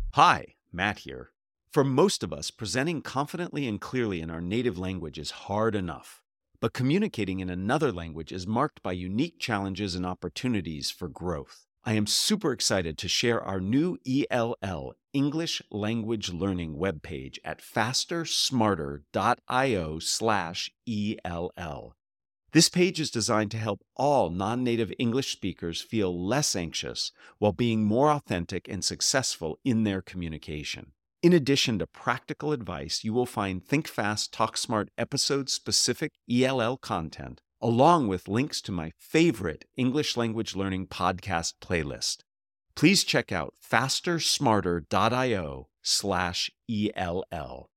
Hi, Matt here. For most of us, presenting confidently and clearly in our native language is hard enough. But communicating in another language is marked by unique challenges and opportunities for growth. I am super excited to share our new ELL, English Language Learning webpage at fastersmarter.io/ELL. This page is designed to help all non-native English speakers feel less anxious while being more authentic and successful in their communication. In addition to practical advice, you will find Think Fast, Talk Smart episode-specific ELL content, along with links to my favorite English language learning podcast playlist. Please check out fastersmarter.io/ELL.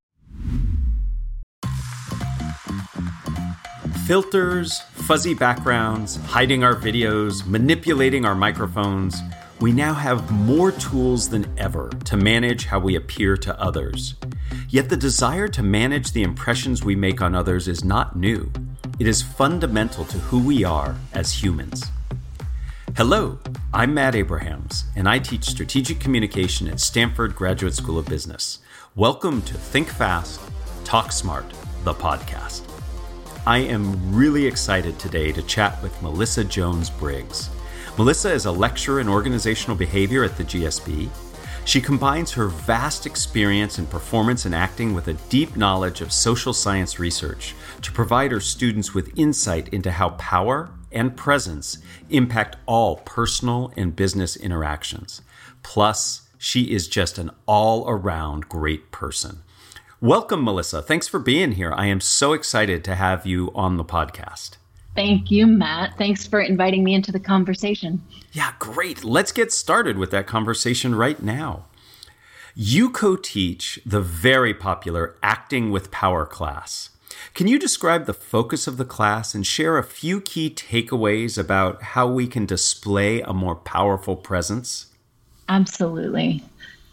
Filters, fuzzy backgrounds, hiding our videos, manipulating our microphones. We now have more tools than ever to manage how we appear to others. Yet the desire to manage the impressions we make on others is not new. It is fundamental to who we are as humans. Hello, I'm Matt Abrahams, and I teach strategic communication at Stanford Graduate School of Business. Welcome to Think Fast, Talk Smart, the podcast. I am really excited today to chat with Melissa Jones-Briggs. Melissa is a lecturer in organizational behavior at the GSB. She combines her vast experience in performance and acting with a deep knowledge of social science research to provide her students with insight into how power and presence impact all personal and business interactions. Plus, she is just an all-around great person. Welcome, Melissa. Thanks for being here. I am so excited to have you on the podcast. Thank you, Matt. Thanks for inviting me into the conversation. Yeah, great. Let's get started with that conversation right now. You co-teach the very popular Acting with Power class. Can you describe the focus of the class and share a few key takeaways about how we can display a more powerful presence? Absolutely.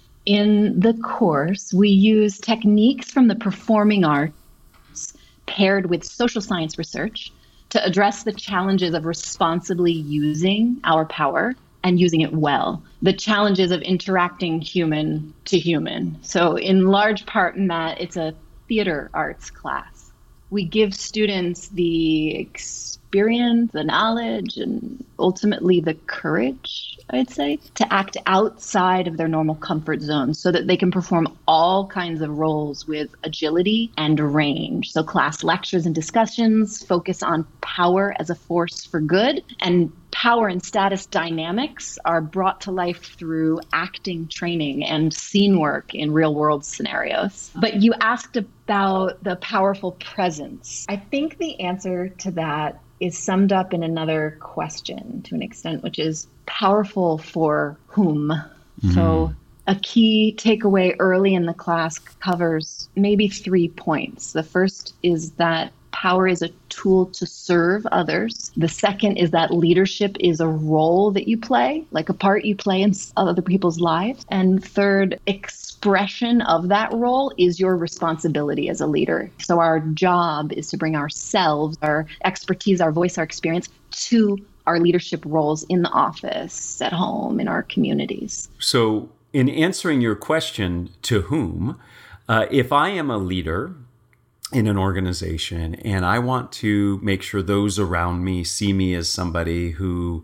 In the course, we use techniques from the performing arts paired with social science research to address the challenges of responsibly using our power and using it well, the challenges of interacting human to human. So in large part, Matt, it's a theater arts class. We give students the experience, the knowledge, and ultimately the courage, I'd say, to act outside of their normal comfort zone so that they can perform all kinds of roles with agility and range. So class lectures and discussions focus on power as a force for good, and power and status dynamics are brought to life through acting training and scene work in real-world scenarios. But you asked about the powerful presence. I think the answer to that is summed up in another question to an extent, which is powerful for whom? Mm-hmm. So a key takeaway early in the class covers maybe 3 points. The first is that power is a tool to serve others. The second is that leadership is a role that you play, like a part you play in other people's lives. And third, expression of that role is your responsibility as a leader. So our job is to bring ourselves, our expertise, our voice, our experience to our leadership roles in the office, at home, in our communities. So in answering your question, to whom, if I am a leader in an organization and I want to make sure those around me see me as somebody who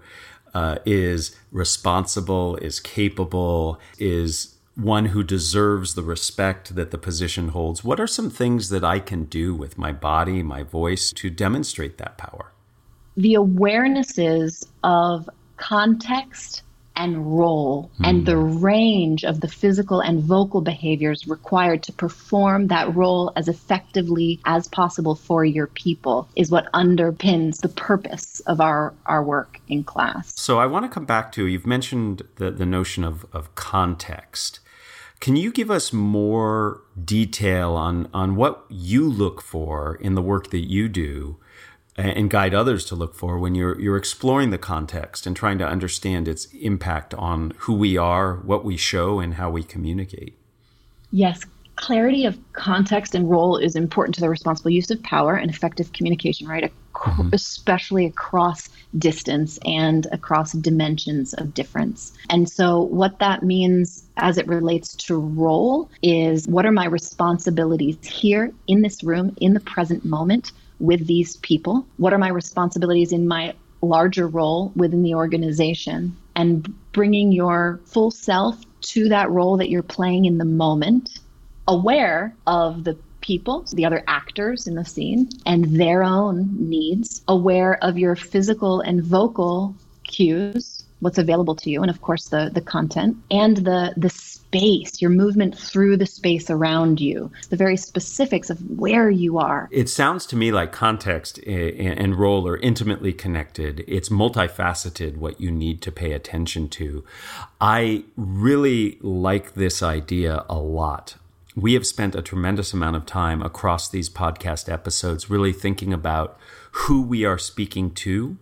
is responsible, is capable, is one who deserves the respect that the position holds, what are some things that I can do with my body, my voice to demonstrate that power? The awarenesses of context and role and the range of the physical and vocal behaviors required to perform that role as effectively as possible for your people is what underpins the purpose of our work in class. So I want to come back to, you've mentioned the notion of context. Can you give us more detail on what you look for in the work that you do and guide others to look for when you're exploring the context and trying to understand its impact on who we are, what we show, and how we communicate? Yes, clarity of context and role is important to the responsible use of power and effective communication, right? A especially across distance and across dimensions of difference. And so what that means as it relates to role is, what are my responsibilities here in this room, in the present moment with these people? What are my responsibilities in my larger role within the organization? And bringing your full self to that role that you're playing in the moment, aware of the people, the other actors in the scene, and their own needs, aware of your physical and vocal cues, what's available to you, and of course the content, and the space, your movement through the space around you, the very specifics of where you are. It sounds to me like context and role are intimately connected. It's multifaceted, what you need to pay attention to. I really like this idea a lot. We have spent a tremendous amount of time across these podcast episodes really thinking about who we are speaking to,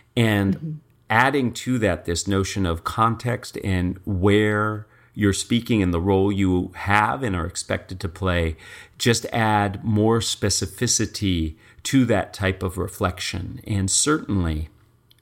and adding to that this notion of context and where you're speaking and the role you have and are expected to play. Just add more specificity to that type of reflection. And certainly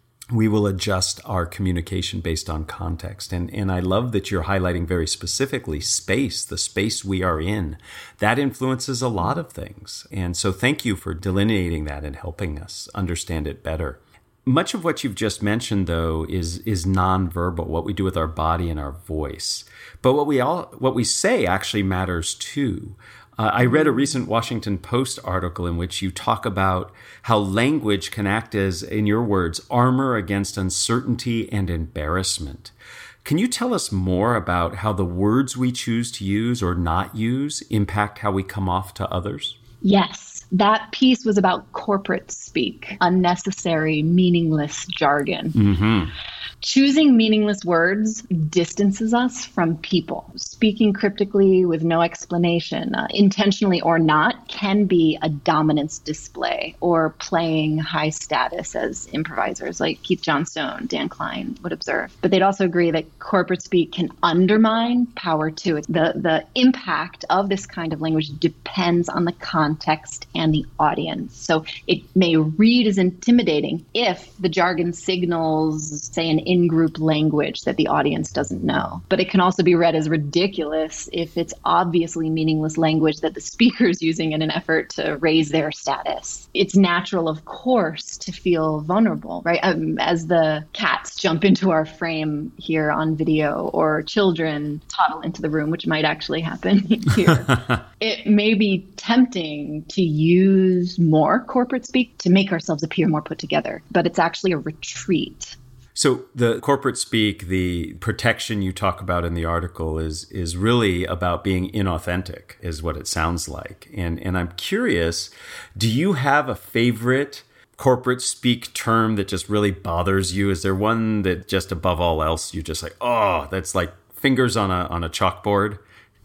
we will adjust our communication based on context. And I love that you're highlighting very specifically space, the space we are in. That influences a lot of things. And so thank you for delineating that and helping us understand it better. Much of what you've just mentioned, though, is nonverbal, what we do with our body and our voice. But what we say actually matters too. I read a recent Washington Post article in which you talk about how language can act as, in your words, armor against uncertainty and embarrassment. Can you tell us more about how the words we choose to use or not use impact how we come off to others? Yes. That piece was about corporate speak, unnecessary, meaningless jargon. Mm-hmm. Choosing meaningless words distances us from people. Speaking cryptically with no explanation, intentionally or not, can be a dominance display or playing high status, as improvisers like Keith Johnstone, Dan Klein would observe. But they'd also agree that corporate speak can undermine power too. The impact of this kind of language depends on the context and the audience. So it may read as intimidating if the jargon signals, say, an in-group language that the audience doesn't know. But it can also be read as ridiculous if it's obviously meaningless language that the speaker is using in an effort to raise their status. It's natural, of course, to feel vulnerable, right? As the cats jump into our frame here on video, or children toddle into the room, which might actually happen here. It may be tempting to use more corporate speak to make ourselves appear more put together, but it's actually a retreat. So the corporate speak, the protection you talk about in the article is really about being inauthentic, is what it sounds like. And I'm curious, do you have a favorite corporate speak term that just really bothers you? Is there one that just above all else you just like, oh, that's like fingers on a chalkboard?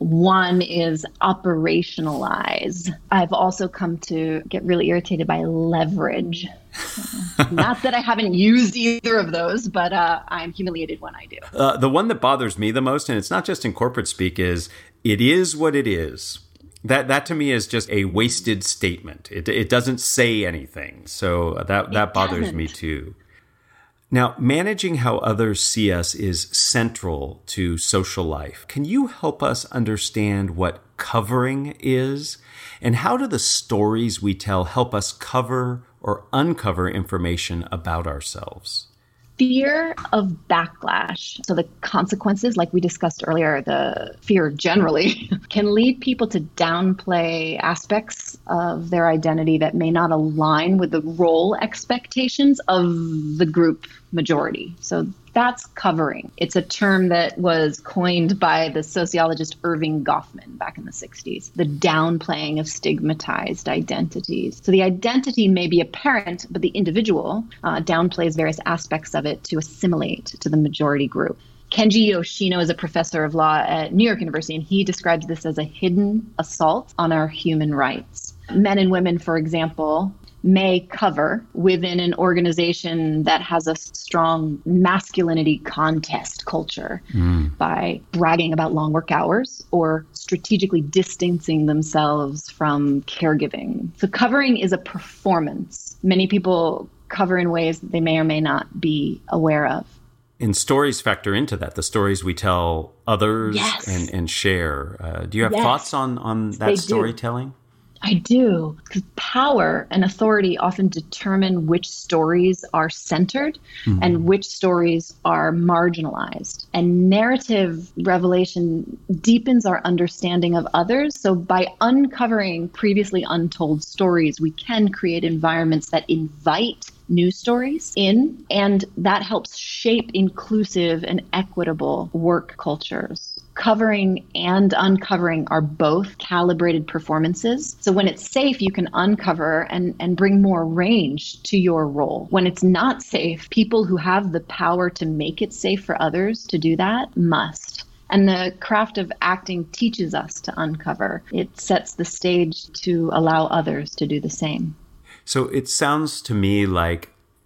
One is operationalize. I've also come to get really irritated by leverage. Not that I haven't used either of those, but I'm humiliated when I do. The one that bothers me the most, and it's not just in corporate speak, is it is what it is. That to me is just a wasted statement. It doesn't say anything. So that bothers me too. Now, managing how others see us is central to social life. Can you help us understand what covering is? And how do the stories we tell help us cover or uncover information about ourselves? Fear of backlash. So the consequences, like we discussed earlier, the fear generally can lead people to downplay aspects of their identity that may not align with the role expectations of the group majority. So that's covering. It's a term that was coined by the sociologist Irving Goffman back in the 60s, the downplaying of stigmatized identities. So the identity may be apparent, but the individual downplays various aspects of it to assimilate to the majority group. Kenji Yoshino is a professor of law at New York University, and he describes this as a hidden assault on our human rights. Men and women, for example, may cover within an organization that has a strong masculinity contest culture by bragging about long work hours or strategically distancing themselves from caregiving. So covering is a performance many people cover in ways that they may or may not be aware of. And stories factor into that, the stories we tell others Yes. and share. Do you have Yes. thoughts on that They do. storytelling? I do, because power and authority often determine which stories are centered and which stories are marginalized. And narrative revelation deepens our understanding of others. So by uncovering previously untold stories, we can create environments that invite new stories in, and that helps shape inclusive and equitable work cultures. Covering and uncovering are both calibrated performances. So when it's safe, you can uncover and bring more range to your role. When it's not safe, people who have the power to make it safe for others to do that must. And the craft of acting teaches us to uncover. It sets the stage to allow others to do the same. So it sounds to me like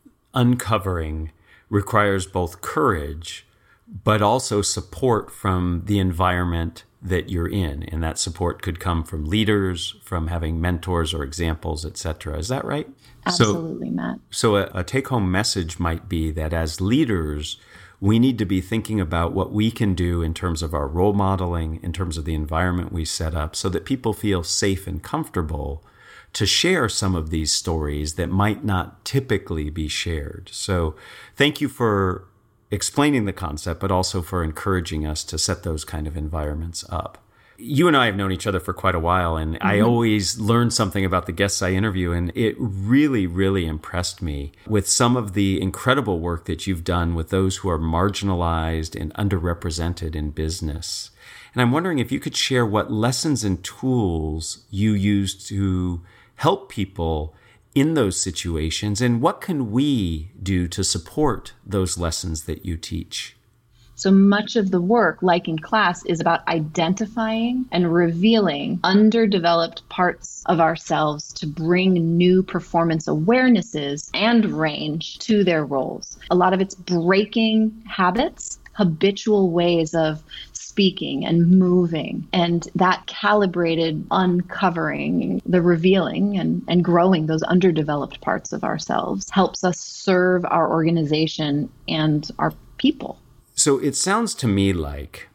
uncovering requires both courage, but also support from the environment that you're in. And that support could come from leaders, from having mentors or examples, etc. Is that right? Absolutely, Matt. So a take-home message might be that as leaders, we need to be thinking about what we can do in terms of our role modeling, in terms of the environment we set up, so that people feel safe and comfortable to share some of these stories that might not typically be shared. So thank you for explaining the concept, but also for encouraging us to set those kind of environments up. You and I have known each other for quite a while, and I always learn something about the guests I interview, and it really, really impressed me with some of the incredible work that you've done with those who are marginalized and underrepresented in business. And I'm wondering if you could share what lessons and tools you use to help people in those situations, and what can we do to support those lessons that you teach? So much of the work, like in class, is about identifying and revealing underdeveloped parts of ourselves to bring new performance awarenesses and range to their roles. A lot of it's breaking habits, habitual ways of speaking and moving, and that calibrated uncovering, the revealing and growing those underdeveloped parts of ourselves helps us serve our organization and our people. So it sounds to me like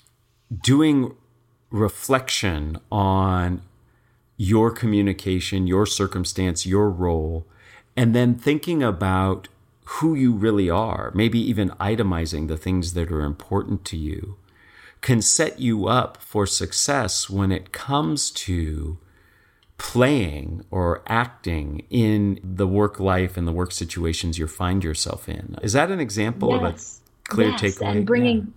doing reflection on your communication, your circumstance, your role, and then thinking about who you really are, maybe even itemizing the things that are important to you, can set you up for success when it comes to playing or acting in the work life and the work situations you find yourself in. Is that an example of a clear takeaway? And bringing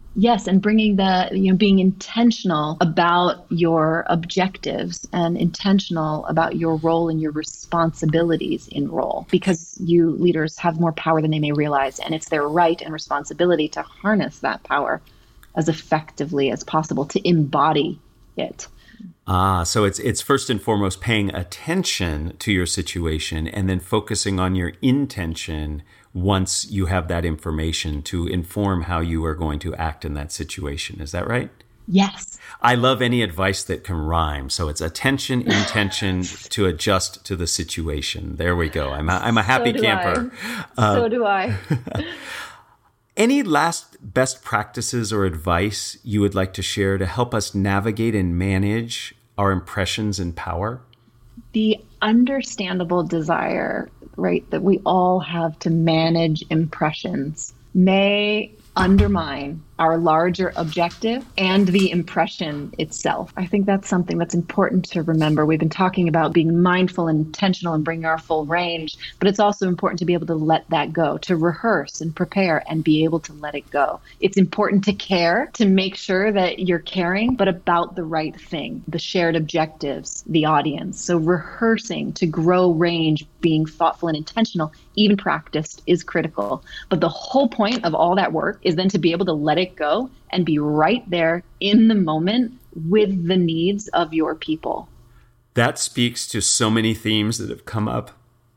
the, being intentional about your objectives and intentional about your role and your responsibilities in role, because you leaders have more power than they may realize, and it's their right and responsibility to harness that power as effectively as possible, to embody it. So it's first and foremost paying attention to your situation and then focusing on your intention once you have that information to inform how you are going to act in that situation. Is that right? Yes. I love any advice that can rhyme. So it's attention, intention to adjust to the situation. There we go. I'm a happy camper. So do I. Any last best practices or advice you would like to share to help us navigate and manage our impressions and power? The understandable desire, right, that we all have to manage impressions may undermine our larger objective and the impression itself. I think that's something that's important to remember. We've been talking about being mindful and intentional and bringing our full range, but it's also important to be able to let that go, to rehearse and prepare and be able to let it go. It's important to care, to make sure that you're caring, but about the right thing, the shared objectives, the audience. So rehearsing to grow range, being thoughtful and intentional, even practiced, is critical. But the whole point of all that work is then to be able to let it go and be right there in the moment with the needs of your people. That speaks to so many themes that have come up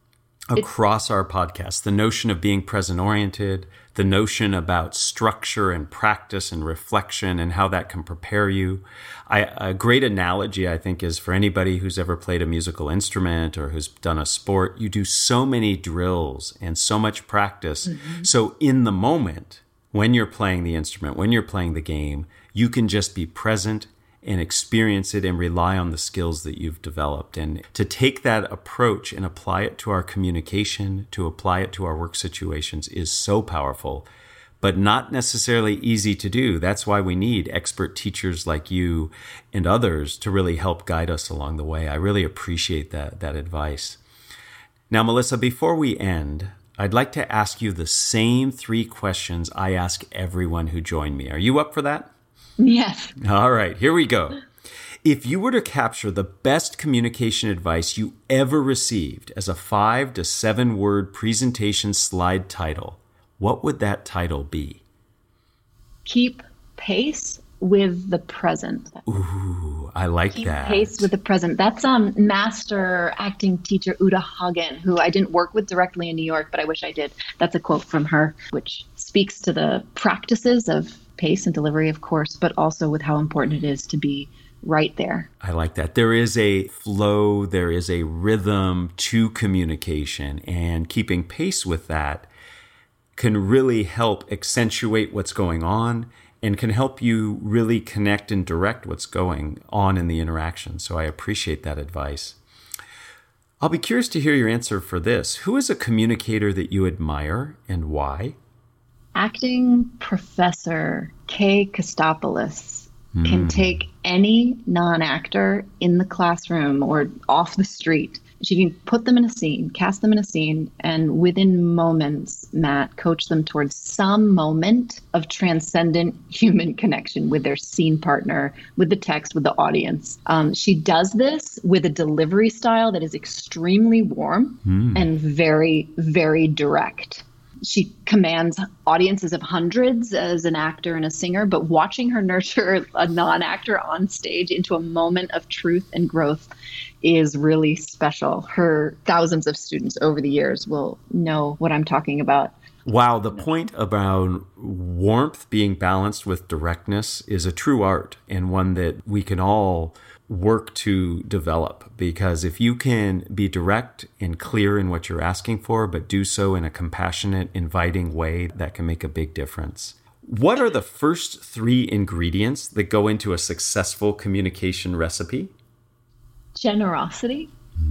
across our podcast, the notion of being present-oriented, the notion about structure and practice and reflection and how that can prepare you. A great analogy, I think, is for anybody who's ever played a musical instrument or who's done a sport, you do so many drills and so much practice. Mm-hmm. So in the moment, when you're playing the instrument, when you're playing the game, you can just be present and experience it and rely on the skills that you've developed. And to take that approach and apply it to our communication, to apply it to our work situations is so powerful, but not necessarily easy to do. That's why we need expert teachers like you and others to really help guide us along the way. I really appreciate that advice. Now, Melissa, before we end, I'd like to ask you the same 3 questions I ask everyone who joined me. Are you up for that? Yes. All right, here we go. If you were to capture the best communication advice you ever received as a 5 to 7 word presentation slide title, what would that title be? Keep pace with the present. Ooh, I like that. Keep pace with the present. That's master acting teacher Uta Hagen, who I didn't work with directly in New York, but I wish I did. That's a quote from her, which speaks to the practices of pace and delivery, of course, but also with how important it is to be right there. I like that. There is a flow, there is a rhythm to communication, and keeping pace with that can really help accentuate what's going on and can help you really connect and direct what's going on in the interaction. So I appreciate that advice. I'll be curious to hear your answer for this. Who is a communicator that you admire and why? Acting professor Kay Kostopoulos can take any non-actor in the classroom or off the street. She can put them in a scene, cast them in a scene, and within moments, Matt, coach them towards some moment of transcendent human connection with their scene partner, with the text, with the audience. She does this with a delivery style that is extremely warm and very, very direct. She commands audiences of hundreds as an actor and a singer, but watching her nurture a non-actor on stage into a moment of truth and growth is really special. Her thousands of students over the years will know what I'm talking about. Wow, the point about warmth being balanced with directness is a true art and one that we can all work to develop, because if you can be direct and clear in what you're asking for, but do so in a compassionate, inviting way, that can make a big difference. What are the first 3 ingredients that go into a successful communication recipe? Generosity,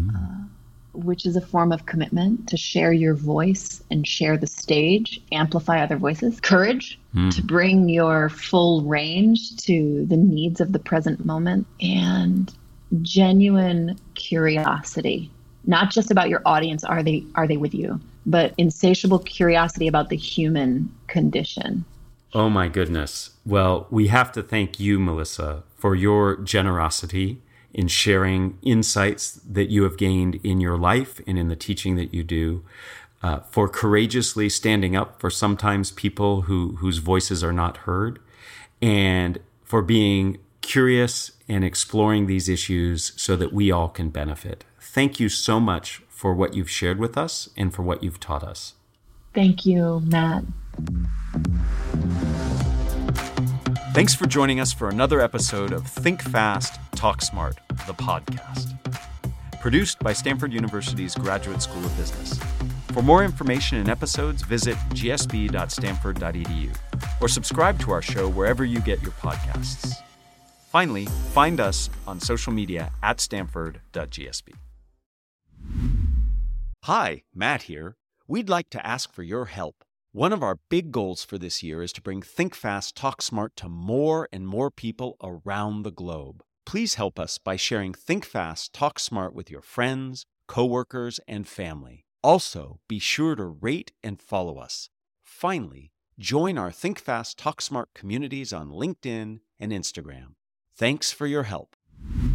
which is a form of commitment to share your voice and share the stage, amplify other voices. Courage, to bring your full range to the needs of the present moment. And genuine curiosity, not just about your audience, are they with you, but insatiable curiosity about the human condition. Oh my goodness. Well, we have to thank you, Melissa, for your generosity in sharing insights that you have gained in your life and in the teaching that you do, for courageously standing up for sometimes people whose voices are not heard, and for being curious and exploring these issues so that we all can benefit. Thank you so much for what you've shared with us and for what you've taught us. Thank you, Matt. Thanks for joining us for another episode of Think Fast, Talk Smart, the podcast. Produced by Stanford University's Graduate School of Business. For more information and episodes, visit gsb.stanford.edu or subscribe to our show wherever you get your podcasts. Finally, find us on social media at stanford.gsb. Hi, Matt here. We'd like to ask for your help. One of our big goals for this year is to bring Think Fast, Talk Smart to more and more people around the globe. Please help us by sharing Think Fast, Talk Smart with your friends, coworkers, and family. Also, be sure to rate and follow us. Finally, join our Think Fast, Talk Smart communities on LinkedIn and Instagram. Thanks for your help.